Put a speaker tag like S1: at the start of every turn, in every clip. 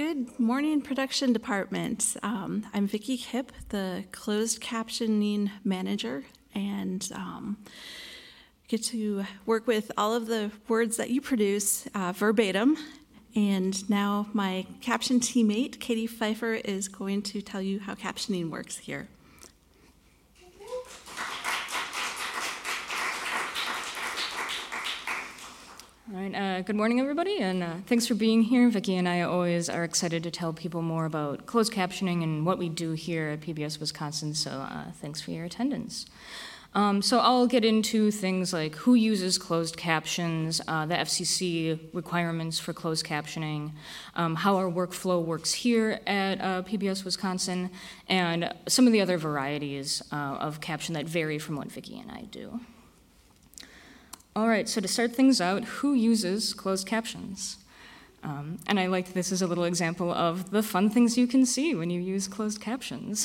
S1: Good morning, production department. I'm Vicki Kipp, the closed captioning manager, and get to work with all of the words that you produce verbatim. And now my caption teammate, Katie Pfeiffer, is going to tell you how captioning works here.
S2: All right, good morning, everybody, and thanks for being here. Vicki and I always are excited to tell people more about closed captioning and what we do here at PBS Wisconsin, so thanks for your attendance. So I'll get into things like who uses closed captions, the FCC requirements for closed captioning, how our workflow works here at PBS Wisconsin, and some of the other varieties of caption that vary from what Vicki and I do. All right, so to start things out, who uses closed captions? And I like this as a little example of the fun things you can see when you use closed captions.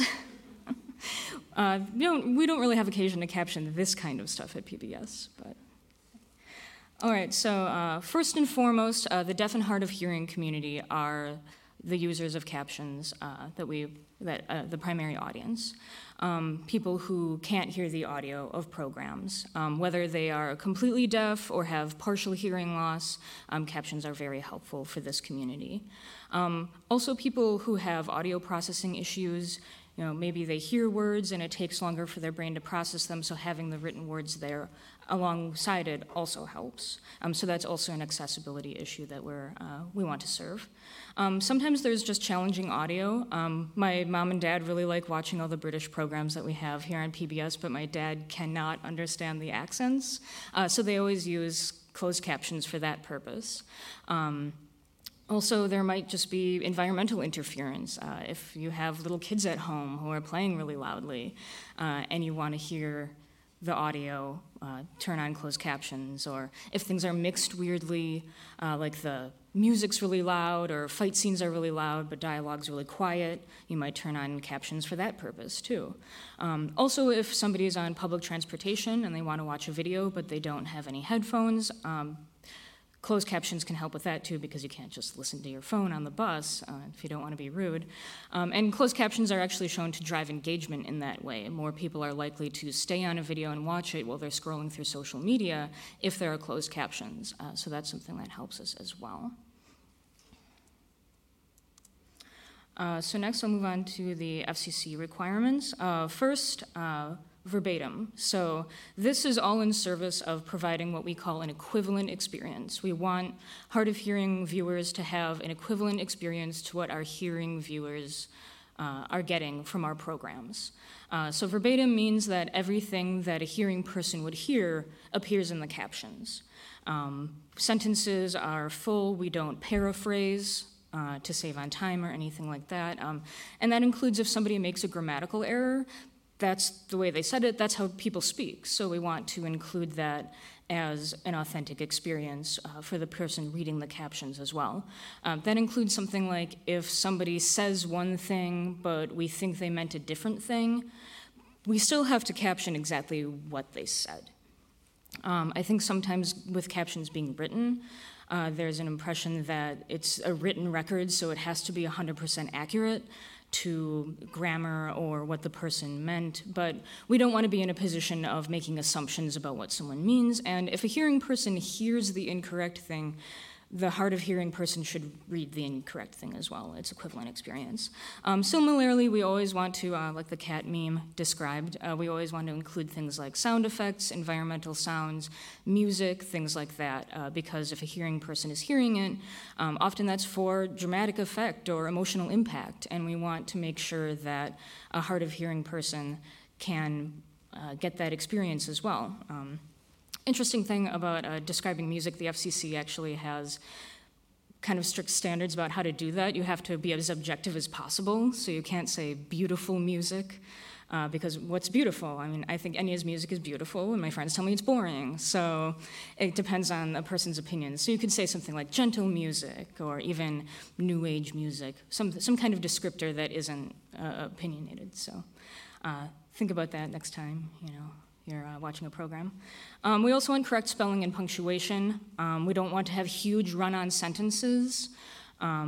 S2: We don't really have occasion to caption this kind of stuff at PBS, but. All right, so first and foremost, the deaf and hard of hearing community are the users of captions the primary audience. People who can't hear the audio of programs. Whether they are completely deaf or have partial hearing loss, captions are very helpful for this community. Also people who have audio processing issues, maybe they hear words and it takes longer for their brain to process them, so having the written words there alongside it also helps. So that's also an accessibility issue that we want to serve. Sometimes there's just challenging audio. My mom and dad really like watching all the British programs that we have here on PBS, but my dad cannot understand the accents, so they always use closed captions for that purpose. Also, there might just be environmental interference. If you have little kids at home who are playing really loudly and you want to hear the audio, turn on closed captions, or if things are mixed weirdly, like the music's really loud or fight scenes are really loud but dialogue's really quiet, you might turn on captions for that purpose too. Also, if somebody's on public transportation and they want to watch a video but they don't have any headphones, closed captions can help with that too, because you can't just listen to your phone on the bus if you don't want to be rude. And closed captions are actually shown to drive engagement in that way. More people are likely to stay on a video and watch it while they're scrolling through social media if there are closed captions. So that's something that helps us as well. So next I'll move on to the FCC requirements. First, verbatim. So this is all in service of providing what we call an equivalent experience. We want hard of hearing viewers to have an equivalent experience to what our hearing viewers are getting from our programs. So verbatim means that everything that a hearing person would hear appears in the captions. Sentences are full, we don't paraphrase to save on time or anything like that. And that includes if somebody makes a grammatical error. That's the way they said it, that's how people speak. So we want to include that as an authentic experience for the person reading the captions as well. That includes something like if somebody says one thing, but we think they meant a different thing, we still have to caption exactly what they said. I think sometimes with captions being written, there's an impression that it's a written record, so it has to be 100% accurate to grammar or what the person meant, but we don't want to be in a position of making assumptions about what someone means, and if a hearing person hears the incorrect thing, the hard of hearing person should read the incorrect thing as well. It's equivalent experience. Similarly, we always want to, like the cat meme described, we always want to include things like sound effects, environmental sounds, music, things like that, because if a hearing person is hearing it, often that's for dramatic effect or emotional impact, and we want to make sure that a hard of hearing person can get that experience as well. Interesting thing about describing music, the FCC actually has kind of strict standards about how to do that. You have to be as objective as possible, so you can't say beautiful music, because what's beautiful? I mean, I think Enya's music is beautiful, and my friends tell me it's boring, so it depends on a person's opinion. So you could say something like gentle music, or even new age music, some kind of descriptor that isn't opinionated. So think about that next time, you're watching a program. We also want correct spelling and punctuation. We don't want to have huge run-on sentences.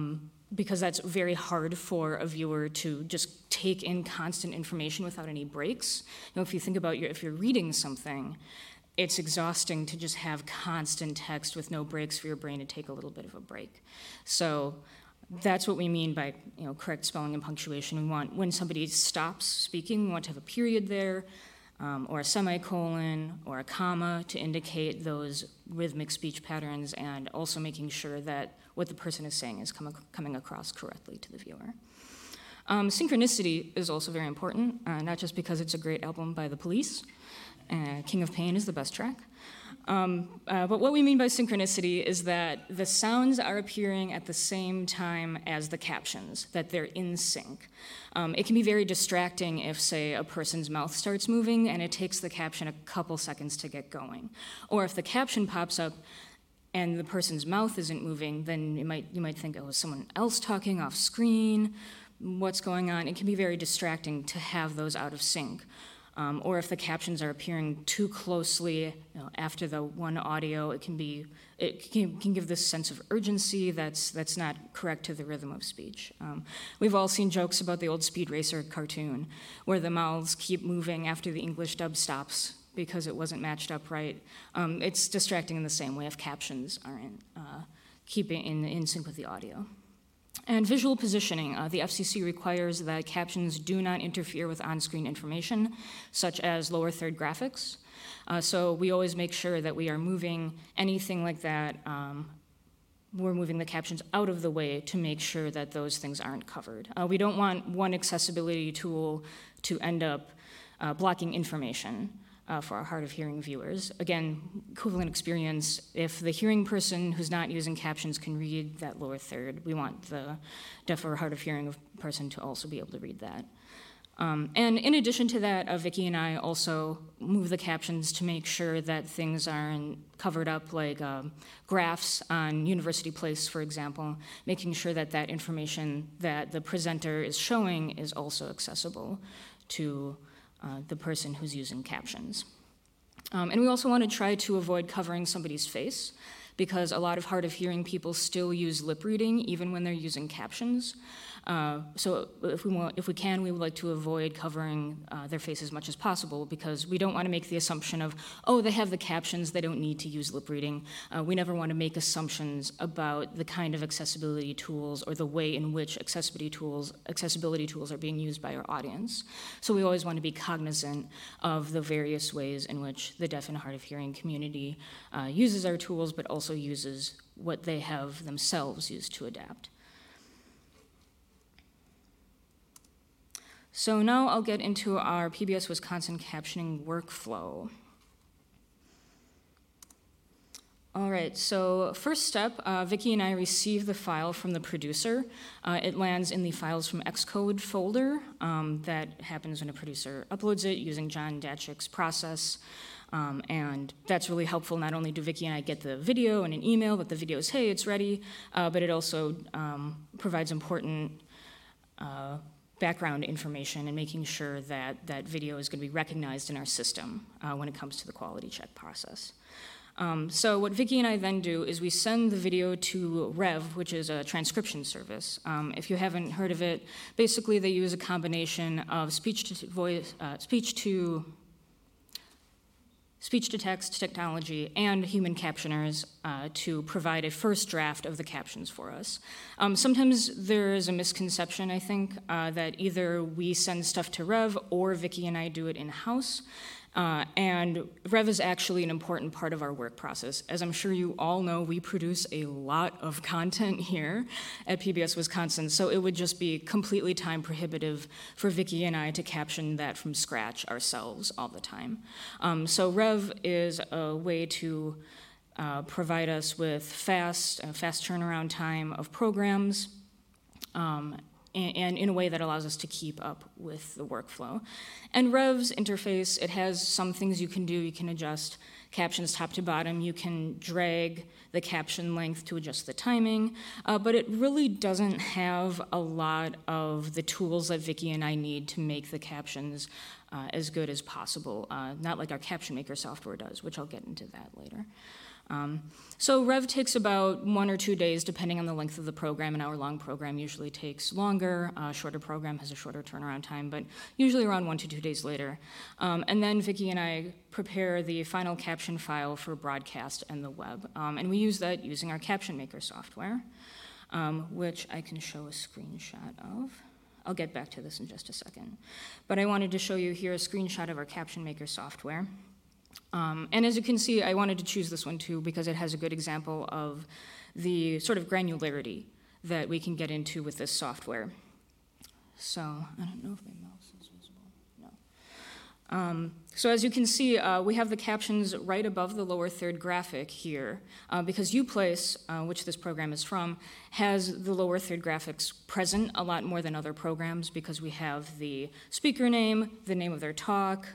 S2: because that's very hard for a viewer to just take in constant information without any breaks. If you think about if you're reading something, it's exhausting to just have constant text with no breaks for your brain to take a little bit of a break. So that's what we mean by correct spelling and punctuation. We want, when somebody stops speaking, we want to have a period there, or a semicolon, or a comma to indicate those rhythmic speech patterns, and also making sure that what the person is saying is coming across correctly to the viewer. Synchronicity is also very important, not just because it's a great album by The Police. King of Pain is the best track. But what we mean by synchronicity is that the sounds are appearing at the same time as the captions, that they're in sync. It can be very distracting if, say, a person's mouth starts moving and it takes the caption a couple seconds to get going. Or if the caption pops up and the person's mouth isn't moving, then you might think, oh, is someone else talking off screen? What's going on? It can be very distracting to have those out of sync. Or if the captions are appearing too closely after the one audio, it can give this sense of urgency that's not correct to the rhythm of speech. We've all seen jokes about the old Speed Racer cartoon, where the mouths keep moving after the English dub stops because it wasn't matched up right. It's distracting in the same way if captions aren't keeping in sync with the audio. And visual positioning. The FCC requires that captions do not interfere with on-screen information, such as lower third graphics. So we always make sure that we are moving anything like that. We're moving the captions out of the way to make sure that those things aren't covered. We don't want one accessibility tool to end up blocking information for our hard of hearing viewers. Again, equivalent experience, if the hearing person who's not using captions can read that lower third, we want the deaf or hard of hearing person to also be able to read that. And in addition to that, Vicki and I also move the captions to make sure that things aren't covered up, like graphs on University Place, for example, making sure that that information that the presenter is showing is also accessible to the person who's using captions. And we also want to try to avoid covering somebody's face, because a lot of hard of hearing people still use lip reading even when they're using captions. So if we can, we would like to avoid covering their face as much as possible, because we don't want to make the assumption of, oh, they have the captions, they don't need to use lip reading. We never want to make assumptions about the kind of accessibility tools or the way in which accessibility tools are being used by our audience. So we always want to be cognizant of the various ways in which the deaf and hard of hearing community uses our tools, but also uses what they have themselves used to adapt. So now I'll get into our PBS Wisconsin captioning workflow. All right, so first step, Vicki and I receive the file from the producer. It lands in the Files from Xcode folder. That happens when a producer uploads it using John Datchick's process. And that's really helpful. Not only do Vicki and I get the video and an email that the video is, hey, it's ready, but it also provides important background information and making sure that that video is going to be recognized in our system when it comes to the quality check process. So what Vicki and I then do is we send the video to Rev, which is a transcription service. If you haven't heard of it, basically they use a combination of speech to text technology and human captioners to provide a first draft of the captions for us. Sometimes there is a misconception, I think, that either we send stuff to Rev or Vicki and I do it in-house. And Rev is actually an important part of our work process. As I'm sure you all know, we produce a lot of content here at PBS Wisconsin, so it would just be completely time prohibitive for Vicki and I to caption that from scratch ourselves all the time. So Rev is a way to provide us with fast turnaround time of programs, and in a way that allows us to keep up with the workflow. And Rev's interface, it has some things you can do. You can adjust captions top to bottom. You can drag the caption length to adjust the timing, but it really doesn't have a lot of the tools that Vicki and I need to make the captions as good as possible, not like our Caption Maker software does, which I'll get into that later. So Rev takes about 1 or 2 days, depending on the length of the program. An hour-long program usually takes longer. A shorter program has a shorter turnaround time, but usually around 1 to 2 days later. And then Vicki and I prepare the final caption file for broadcast and the web. And we use that using our Caption Maker software, which I can show a screenshot of. I'll get back to this in just a second. But I wanted to show you here a screenshot of our Caption Maker software. And as you can see, I wanted to choose this one too because it has a good example of the sort of granularity that we can get into with this software. So I don't know if my mouse is visible. No. So as you can see, we have the captions right above the lower third graphic here because UPlace, which this program is from, has the lower third graphics present a lot more than other programs because we have the speaker name, the name of their talk,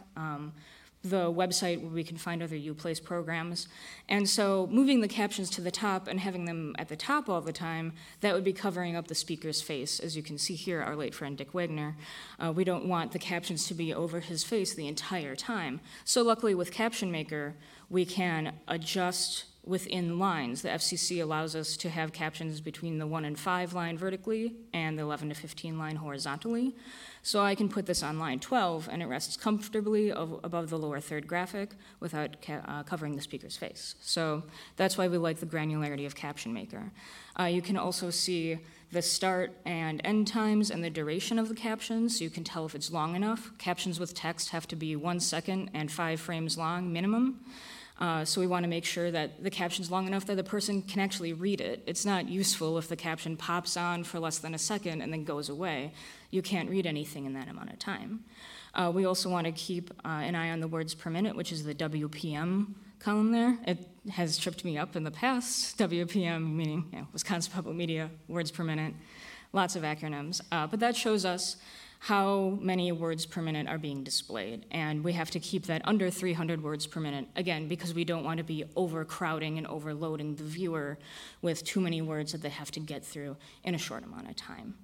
S2: the website where we can find other UPlace programs. And so moving the captions to the top and having them at the top all the time, that would be covering up the speaker's face. As you can see here, our late friend Dick Wagner, we don't want the captions to be over his face the entire time. So luckily with Caption Maker, we can adjust within lines. The FCC allows us to have captions between the 1 and 5 line vertically and the 11 to 15 line horizontally. So I can put this on line 12 and it rests comfortably above the lower third graphic without covering the speaker's face. So that's why we like the granularity of Caption Maker. You can also see the start and end times and the duration of the captions, so you can tell if it's long enough. Captions with text have to be 1 second and 5 frames long minimum. So we want to make sure that the caption's long enough that the person can actually read it. It's not useful if the caption pops on for less than a second and then goes away. You can't read anything in that amount of time. We also want to keep an eye on the words per minute, which is the WPM column there. It has tripped me up in the past. WPM meaning Wisconsin Public Media, words per minute, lots of acronyms. But that shows us how many words per minute are being displayed. And we have to keep that under 300 words per minute, again, because we don't want to be overcrowding and overloading the viewer with too many words that they have to get through in a short amount of time.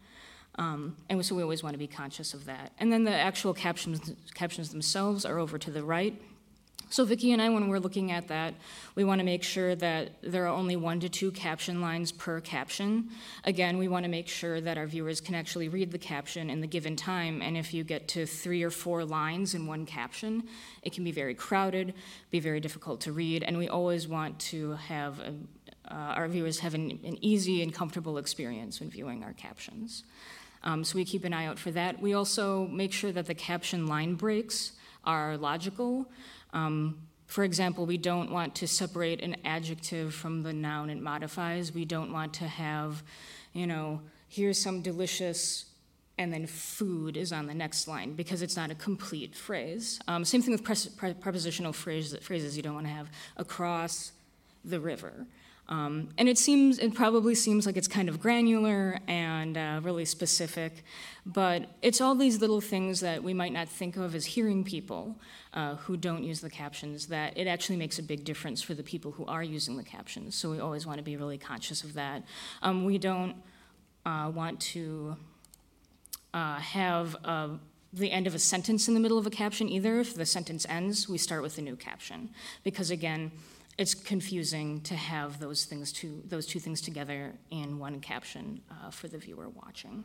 S2: And so we always want to be conscious of that. And then the actual captions themselves are over to the right. So Vicki and I, when we're looking at that, we want to make sure that there are only 1 to 2 caption lines per caption. Again, we want to make sure that our viewers can actually read the caption in the given time, and if you get to 3 or 4 lines in one caption, it can be very crowded, be very difficult to read, and we always want to have our viewers have an easy and comfortable experience when viewing our captions. So we keep an eye out for that. We also make sure that the caption line breaks are logical. For example, we don't want to separate an adjective from the noun it modifies. We don't want to have, here's some delicious, and then food is on the next line, because it's not a complete phrase. Same thing with prepositional phrases. You don't want to have across the river. And it probably seems like it's kind of granular and really specific, but it's all these little things that we might not think of as hearing people who don't use the captions, that it actually makes a big difference for the people who are using the captions. So we always want to be really conscious of that. We don't want to have the end of a sentence in the middle of a caption either. If the sentence ends, we start with a new caption, because again, it's confusing to have those two things together in one caption for the viewer watching.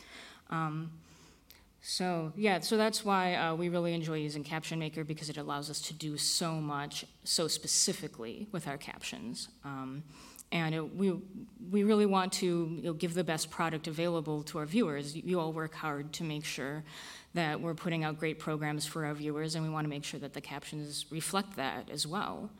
S2: So that's why we really enjoy using Caption Maker, because it allows us to do so much so specifically with our captions. We really want to give the best product available to our viewers. You all work hard to make sure that we're putting out great programs for our viewers, and we want to make sure that the captions reflect that as well.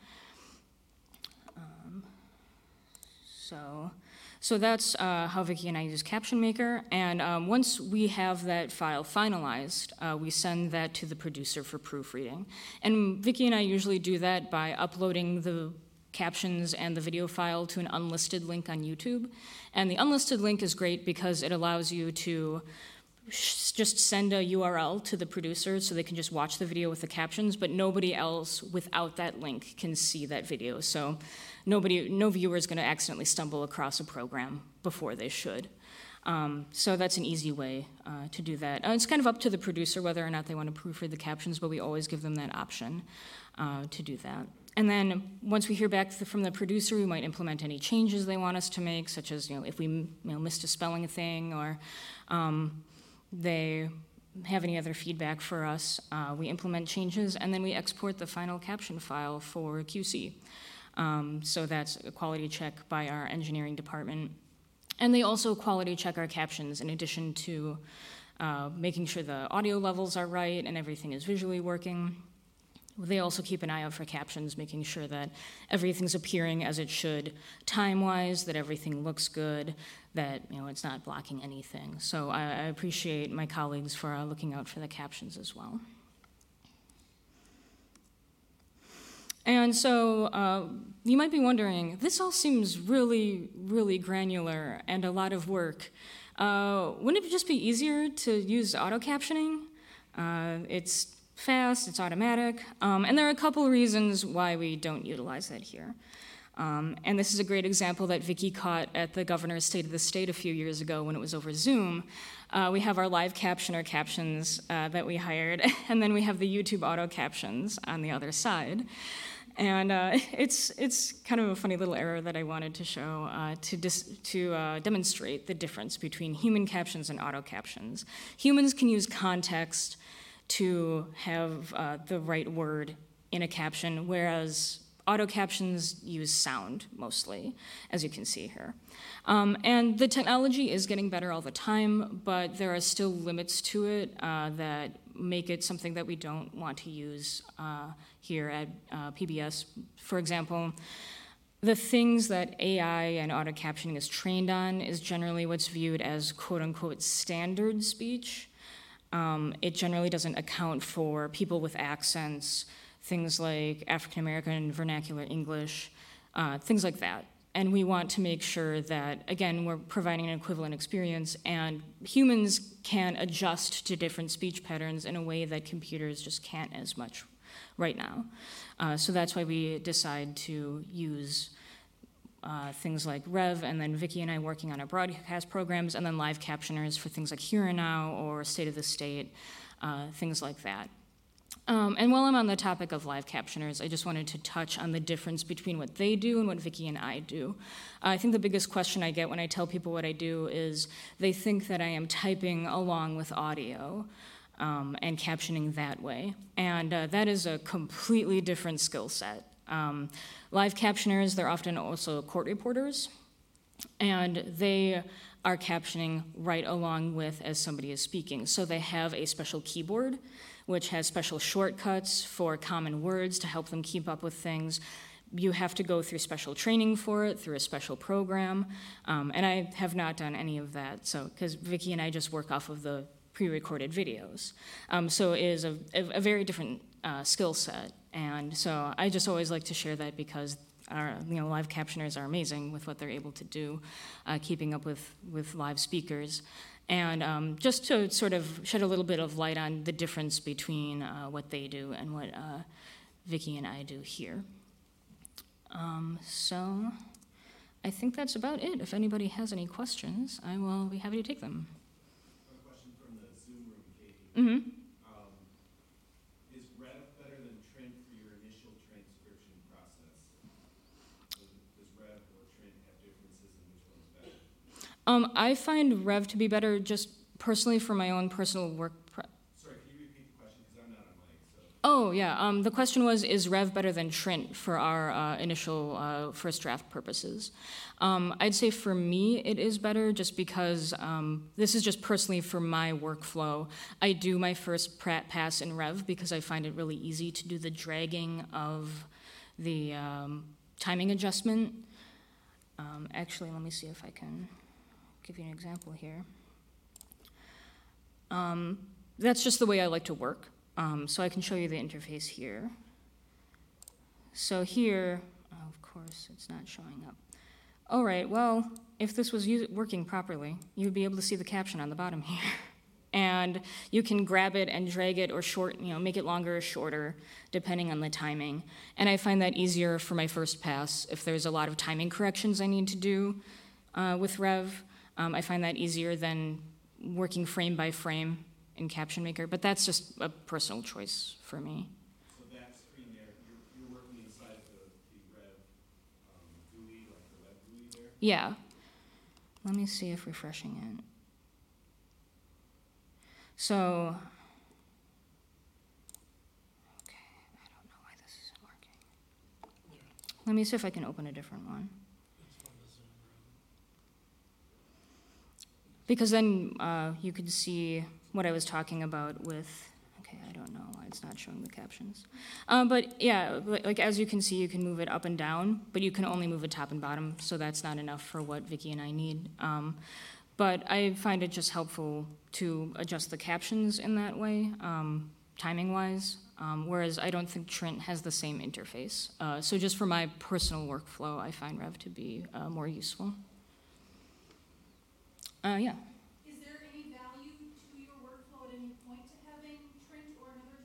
S2: So that's how Vicki and I use Caption Maker, and once we have that file finalized, we send that to the producer for proofreading. And Vicki and I usually do that by uploading the captions and the video file to an unlisted link on YouTube. And the unlisted link is great because it allows you to just send a URL to the producer so they can just watch the video with the captions, but nobody else without that link can see that video. So no viewer is going to accidentally stumble across a program before they should. So that's an easy way to do that. It's kind of up to the producer whether or not they want to proofread the captions, but we always give them that option to do that. And then once we hear back from the producer, we might implement any changes they want us to make, such as if we missed a spelling thing or they have any other feedback for us. We implement changes, and then we export the final caption file for QC. So that's a quality check by our engineering department. And they also quality check our captions in addition to making sure the audio levels are right and everything is visually working. They also keep an eye out for captions, making sure that everything's appearing as it should, time-wise, that everything looks good, that it's not blocking anything. So I appreciate my colleagues for looking out for the captions as well. And so you might be wondering, this all seems really, really granular and a lot of work. Wouldn't it just be easier to use auto-captioning? It's fast, it's automatic, and there are a couple of reasons why we don't utilize that here. And this is a great example that Vicki caught at the Governor's State of the State a few years ago when it was over Zoom. We have our live captioner captions that we hired, and then we have the YouTube auto captions on the other side. And it's kind of a funny little error that I wanted to show to demonstrate the difference between human captions and auto captions. Humans can use context to have the right word in a caption, whereas auto captions use sound mostly, as you can see here. And the technology is getting better all the time, but there are still limits to it that make it something that we don't want to use here at PBS. For example, the things that AI and auto captioning is trained on is generally what's viewed as quote-unquote standard speech. It generally doesn't account for people with accents, things like African American vernacular English, things like that. And we want to make sure that, again, we're providing an equivalent experience, and humans can adjust to different speech patterns in a way that computers just can't as much right now. So that's why we decide to use things like Rev, and then Vicki and I working on our broadcast programs, and then live captioners for things like Here and Now or State of the State, things like that. And while I'm on the topic of live captioners, I just wanted to touch on the difference between what they do and what Vicki and I do. I think the biggest question I get when I tell people what I do is they think that I am typing along with audio and captioning that way. And that is a completely different skill set. Live captioners, they're often also court reporters, and they are captioning right along with as somebody is speaking. So they have a special keyboard, which has special shortcuts for common words to help them keep up with things. You have to go through special training for it, through a special program, and I have not done any of that, so because Vicki and I just work off of the pre-recorded videos. So it is a very different skill set, and so I just always like to share that because our live captioners are amazing with what they're able to do, keeping up with live speakers. And just to sort of shed a little bit of light on the difference between what they do and what Vicki and I do here. So I think that's about it. If anybody has any questions, I will be happy to take them.
S3: A question from the Zoom room, Katie.
S2: Mm-hmm.
S3: Is Rev better than Trint for your initial transcription process? Does Rev or Trint have differences in which one's better?
S2: I find Rev to be better just personally for my own personal work.
S3: Sorry, can you repeat the question? Because I'm not on mic. So.
S2: Oh, yeah. The question was, is Rev better than Trint for our initial first draft purposes? I'd say for me it is better just because this is just personally for my workflow. I do my first pass in Rev because I find it really easy to do the dragging of the timing adjustment. Actually, let me see if I can give you an example here. That's just the way I like to work. So I can show you the interface here. So here, of course, it's not showing up. All right, well, if this was working properly, you'd be able to see the caption on the bottom here. And you can grab it and drag it or make it longer or shorter, depending on the timing. And I find that easier for my first pass. If there's a lot of timing corrections I need to do with Rev, I find that easier than working frame by frame in Caption Maker, but that's just a personal choice for me.
S3: So that screen there, you're working inside of
S2: Yeah. Let me see if refreshing it. So, okay, I don't know why this isn't working. Let me see if I can open a different one. Because then you could see what I was talking about with, okay, I don't know why it's not showing the captions. But yeah, like as you can see, you can move it up and down, but you can only move it top and bottom, so that's not enough for what Vicky and I need. But I find it just helpful to adjust the captions in that way, timing-wise, whereas I don't think Trint has the same interface. So just for my personal workflow, I find Rev to be more useful. Yeah.
S4: Is there any value to your workflow at any point to having Trint or another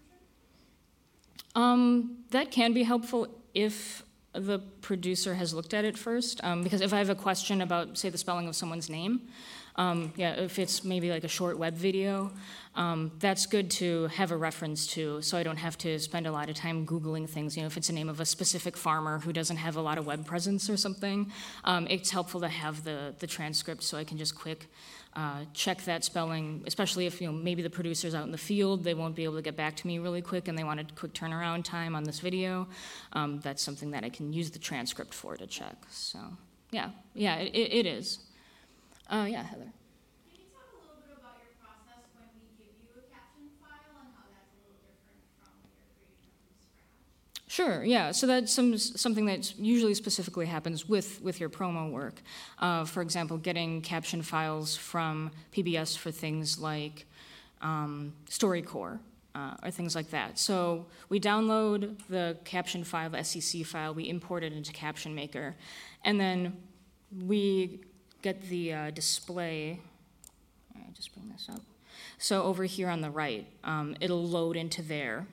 S4: transcription?
S2: That can be helpful if the producer has looked at it first, because if I have a question about, say, the spelling of someone's name, yeah, if it's maybe like a short web video, that's good to have a reference to, so I don't have to spend a lot of time Googling things. You know, if it's the name of a specific farmer who doesn't have a lot of web presence or something, it's helpful to have the transcript so I can just quick check that spelling, especially if, you know, maybe the producer's out in the field, they won't be able to get back to me really quick and they want a quick turnaround time on this video. That's something that I can use the transcript for to check. So, yeah, it is. Yeah, Heather.
S4: Can you talk a little bit about your process when we give you a caption file and how that's a little different from when you're creating them from scratch?
S2: Sure, yeah. So that's something that usually specifically happens with your promo work. For example, getting caption files from PBS for things like StoryCorps or things like that. So we download the caption file, the SCC file, we import it into Caption Maker, and then we get the display. All right, just bring this up. So over here on the right, it'll load into there.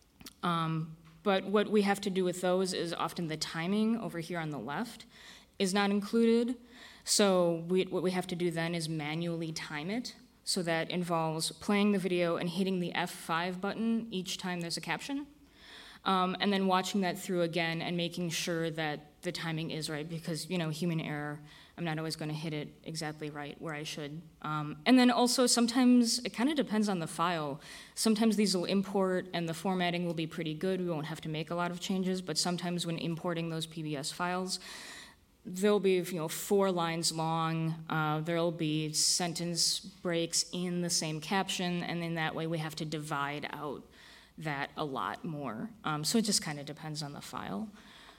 S2: But what we have to do with those is often the timing over here on the left is not included. So what we have to do then is manually time it. So that involves playing the video and hitting the F5 button each time there's a caption. And then watching that through again and making sure that the timing is right, because, you know, human error, I'm not always going to hit it exactly right where I should. And then also sometimes it kind of depends on the file. Sometimes these will import and the formatting will be pretty good. We won't have to make a lot of changes, but sometimes when importing those PBS files, they'll be, you know, 4 lines long. There'll be sentence breaks in the same caption, and in that way we have to divide out that a lot more. So it just kind of depends on the file.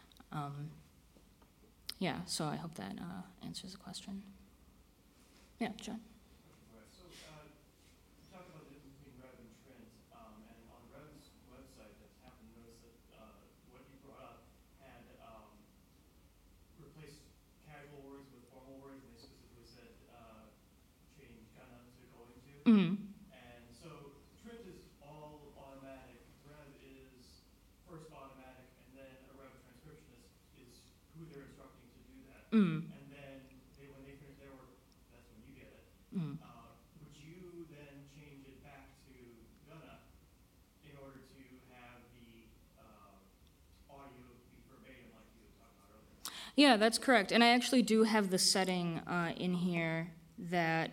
S2: Yeah, so I hope that answers the question. Yeah, John.
S3: Right, so you talked about the difference between Rev and Trint, and on Rev's website, I just happened to notice that what you brought up had replaced casual words with formal words, and they specifically said change gonna to going to.
S2: Mm-hmm.
S3: And so Trint is all automatic, Rev is first automatic, and then a Rev transcriptionist is who they're instructing to do that.
S2: Mm-hmm.
S3: And then when they finish their work, that's when you get it.
S2: Mm-hmm.
S3: Would you then change it back to gonna in order to have the audio be verbatim like you were talking about earlier?
S2: Yeah, that's correct. And I actually do have the setting in here that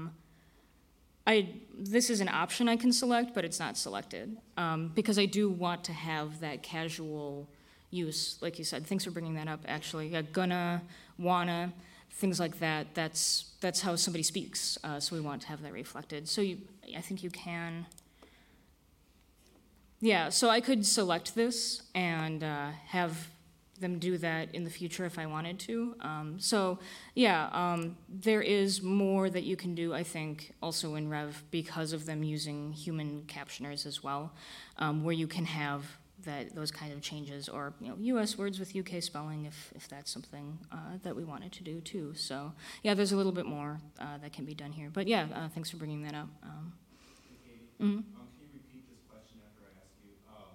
S2: this is an option I can select, but it's not selected because I do want to have that casual use, like you said. Thanks for bringing that up, actually. Yeah, gonna, wanna, things like that. That's how somebody speaks, so we want to have that reflected. So I think you can. Yeah, so I could select this and have them do that in the future if I wanted to. There is more that you can do, I think, also in Rev because of them using human captioners as well, where you can have those kind of changes, or, you know, U.S. words with UK spelling if that's something that we wanted to do too. So yeah, there's a little bit more that can be done here. But yeah, thanks for bringing that up. Mm-hmm.
S3: Can you repeat this question after I ask you?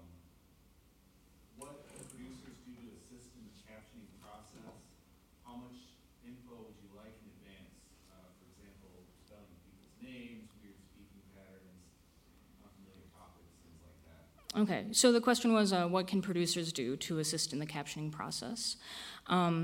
S3: What do producers do to assist in the captioning process? How much info would you like in advance? For example, spelling people's names, weird speaking patterns, unfamiliar topics, things like that.
S2: Okay, so the question was, what can producers do to assist in the captioning process?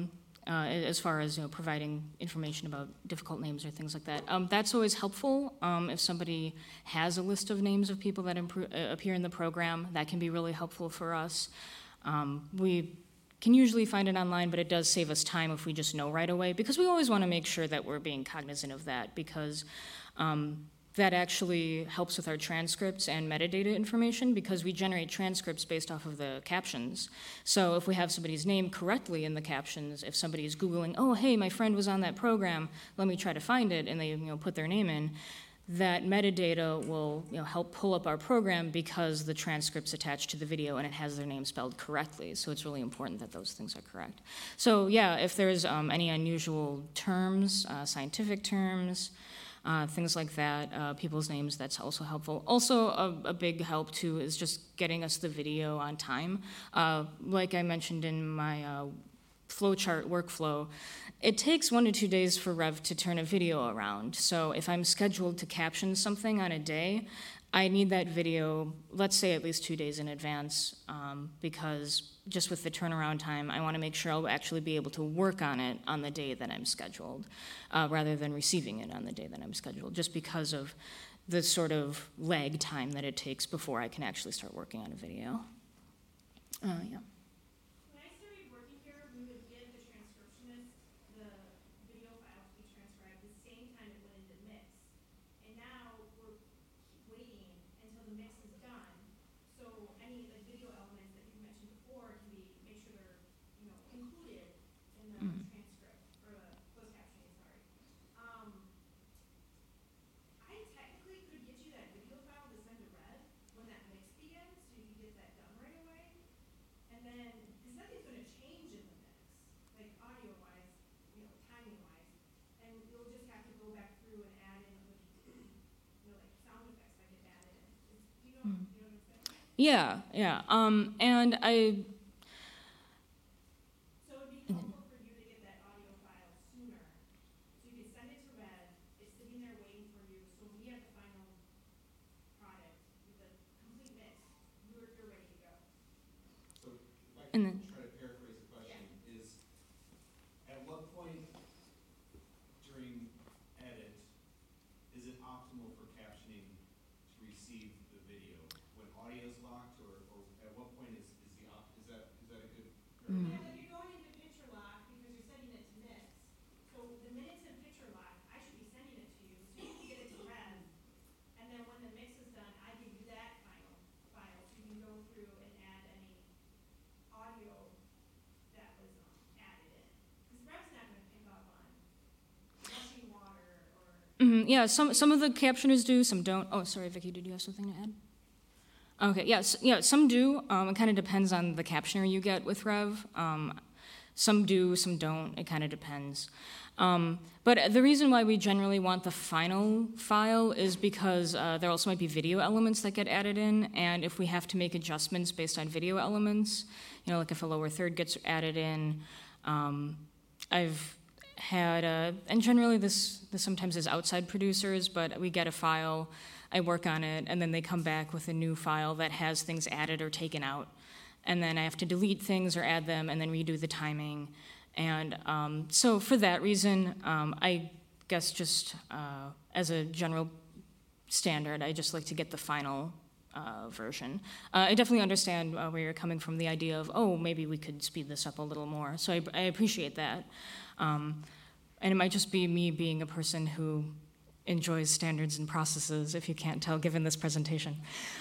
S2: as far as providing information about difficult names or things like that. That's always helpful. If somebody has a list of names of people that appear in the program, that can be really helpful for us. We can usually find it online, but it does save us time if we just know right away, because we always want to make sure that we're being cognizant of that, because that actually helps with our transcripts and metadata information, because we generate transcripts based off of the captions. So if we have somebody's name correctly in the captions, if somebody is Googling, oh, hey, my friend was on that program, let me try to find it, and they put their name in, that metadata will help pull up our program because the transcript's attached to the video and it has their name spelled correctly. So it's really important that those things are correct. So yeah, if there's any unusual terms, scientific terms, things like that, people's names, that's also helpful. Also, a big help, too, is just getting us the video on time. Like I mentioned in my flowchart workflow, it takes 1 to 2 days for Rev to turn a video around. So if I'm scheduled to caption something on a day, I need that video, let's say at least 2 days in advance, because just with the turnaround time, I want to make sure I'll actually be able to work on it on the day that I'm scheduled, rather than receiving it on the day that I'm scheduled, just because of the sort of lag time that it takes before I can actually start working on a video. Yeah.
S4: When I started working here, we would give the transcriptionist the video file to be transcribed the same time it went into mix. And now we're waiting until the mix is done. So any like video elements that you mentioned before can be make sure they're included in the transcript or the closed captioning. Sorry. I technically could get you that video file to send to Red when that mix begins, so you can get that done right away. And then, because nothing's going to change in the mix, like audio-wise, timing-wise, and you'll just have to go back through and add in, like sound effects that get added in. Do you know what I'm saying?
S2: Yeah. And I.
S4: So it would be helpful for you to get that audio file sooner, so you can send it to Red. It's sitting there waiting for you. So when we have the final product with the complete mix, you're ready to go.
S3: So if I
S2: And
S3: can
S2: then-
S3: try to paraphrase the question, is at what point during edit is it optimal for captioning to receive the video? When audio is locked, or at what point is that a good
S4: Yeah, but you're going into picture lock because you're setting it to mix. So the minute it's in picture lock, I should be sending it to you so you can get it to Red. And then when the mix is done, I give you that final file so you can go through and add any audio that was added in. Because Red's not going to pick up on rushing water or.
S2: Yeah, some of the captioners do, some don't. Oh, sorry, Vicky, did you have something to add? Okay, yes, yeah, some do. It kind of depends on the captioner you get with Rev. Some do, some don't. It kind of depends. But the reason why we generally want the final file is because there also might be video elements that get added in, and if we have to make adjustments based on video elements, like if a lower third gets added in, I've had, and generally this sometimes is outside producers, but we get a file, I work on it, and then they come back with a new file that has things added or taken out. And then I have to delete things or add them and then redo the timing. And so for that reason, I guess just as a general standard, I just like to get the final version. I definitely understand where you're coming from, the idea of, oh, maybe we could speed this up a little more. So I appreciate that. And it might just be me being a person who enjoys standards and processes, if you can't tell, given this presentation.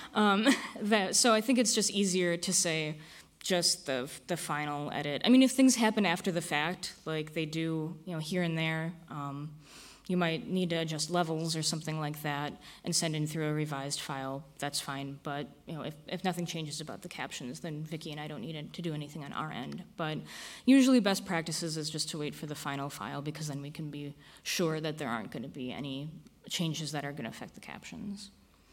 S2: So I think it's just easier to say just the final edit. I mean, if things happen after the fact, like they do, here and there, you might need to adjust levels or something like that and send in through a revised file. That's fine. But if nothing changes about the captions, then Vicky and I don't need to do anything on our end. But usually, best practices is just to wait for the final file, because then we can be sure that there aren't going to be any changes that are going to affect the captions.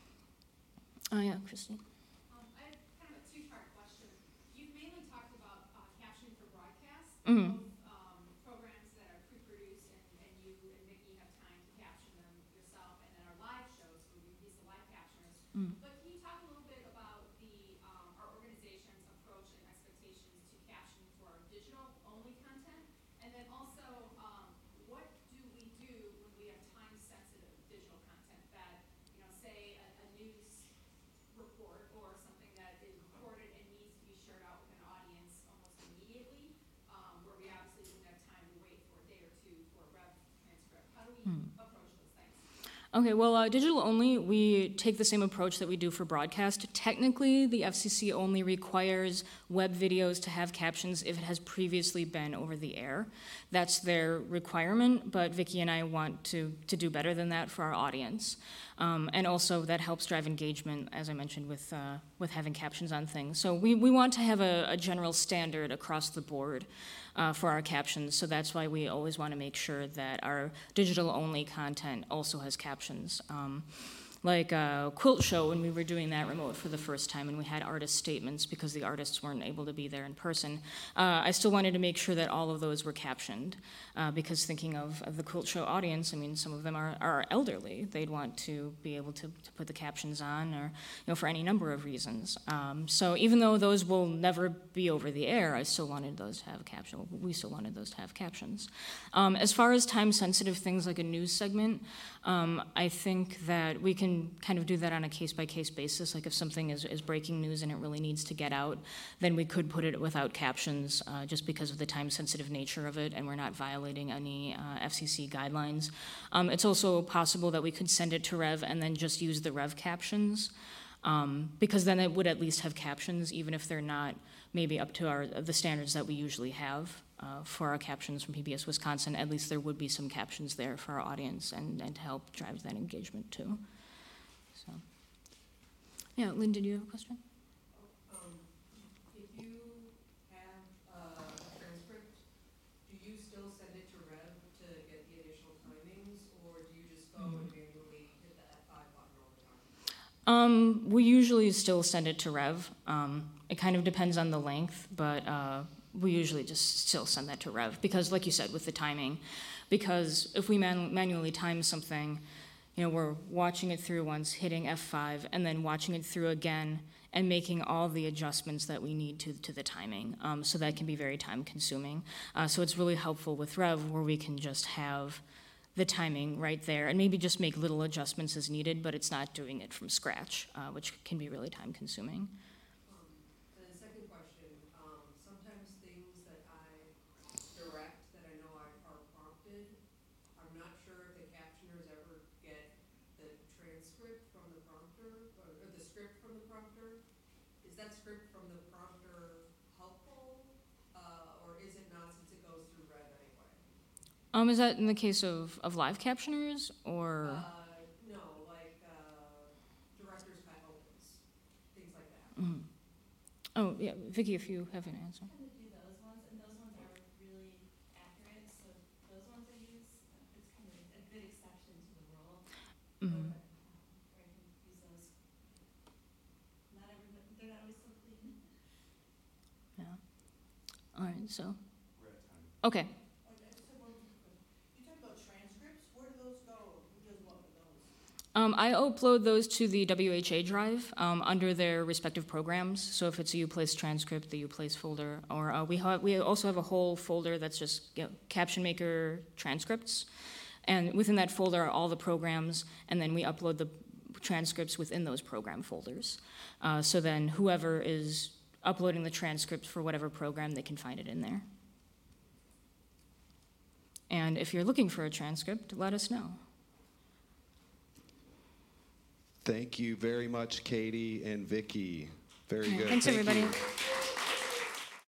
S2: Oh yeah, Christine.
S5: I have kind of a two-part question. You've mainly talked about captioning for broadcast,
S2: Mm-hmm.
S5: programs that are pre-produced, and you and Vicki have time to caption them yourself, and then our live shows where we use the live captioners. But can you talk a little bit about our organization's approach and expectations to captioning for our digital-only content, and then report or something that is recorded and needs to be shared out with an audience almost immediately, where we obviously wouldn't have time to wait for a day or two for a rev transcript. How do we approach those things?
S2: Okay, well, digital only, we take the same approach that we do for broadcast. Technically, the FCC only requires web videos to have captions if it has previously been over the air. That's their requirement, but Vicki and I want to do better than that for our audience. And also that helps drive engagement, as I mentioned, with having captions on things. So we want to have a general standard across the board for our captions, so that's why we always want to make sure that our digital-only content also has captions. Like Quilt Show, when we were doing that remote for the first time and we had artist statements because the artists weren't able to be there in person, I still wanted to make sure that all of those were captioned because thinking of the Quilt Show audience, I mean, some of them are elderly. They'd want to be able to put the captions on or, for any number of reasons. So even though those will never be over the air, I still wanted those to have captions. We still wanted those to have captions. As far as time-sensitive things like a news segment, I think that we can kind of do that on a case-by-case basis. Like if something is breaking news and it really needs to get out, then we could put it without captions just because of the time-sensitive nature of it, and we're not violating any FCC guidelines. It's also possible that we could send it to Rev and then just use the Rev captions, because then it would at least have captions, even if they're not maybe up to the standards that we usually have. For our captions from PBS Wisconsin, at least there would be some captions there for our audience and to help drive that engagement too. So, yeah, Lynn, did you have a question?
S6: If you have a transcript, do you still send it to Rev to get the additional timings, or do you just go and manually hit the F5 button all the time?
S2: We usually still send it to Rev. It kind of depends on the length, but we usually just still send that to Rev because, like you said, with the timing, because if we manually time something, we're watching it through once, hitting F5, and then watching it through again and making all the adjustments that we need to the timing. So that can be very time-consuming. So it's really helpful with Rev where we can just have the timing right there and maybe just make little adjustments as needed, but it's not doing it from scratch, which can be really time-consuming.
S6: And the second question, sometimes things that I direct that I know are prompted, I'm not sure if the captioners ever get the transcript from the prompter or the script from the prompter. Is that script from the prompter helpful, or is it not since it goes through Rev anyway?
S2: Is that in the case of live captioners or?
S6: No, like director's cut opens, things like that.
S2: Mhm. Oh, yeah, Vicki, if you have an answer.
S4: I tend to do those ones, and those ones are really accurate, so those ones I use, it's kind of a good exception to the rule.
S2: Mhm.
S4: Where I can use those. Not everybody, they're not always so clean.
S2: Yeah. All right, so,
S3: We're at time.
S2: okay.
S7: Okay, I just have one quick question. You talk about transcripts, where do those go? Who does what with those?
S2: I upload those to the WHA drive under their respective programs. So if it's a UPlace transcript, the UPlace folder, or we also have a whole folder that's just Caption Maker transcripts. And within that folder are all the programs, and then we upload the transcripts within those program folders. So then whoever is uploading the transcript for whatever program, they can find it in there. And if you're looking for a transcript, let us know.
S8: Thank you very much, Katie and Vicki. Very
S2: Yeah,
S8: good.
S2: thanks,
S8: Thank
S2: everybody.
S8: you.